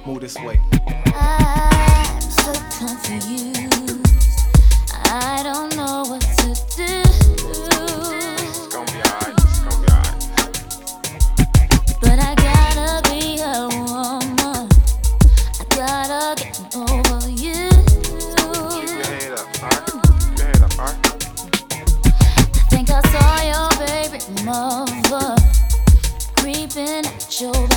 Move this way. I'm so confused. I don't know what to do. It's gonna be alright. It's gonna be alright. But I gotta be a woman. I gotta get over you. Keep your head up, alright? Keep your head up, alright? I think I saw your baby mother creeping at your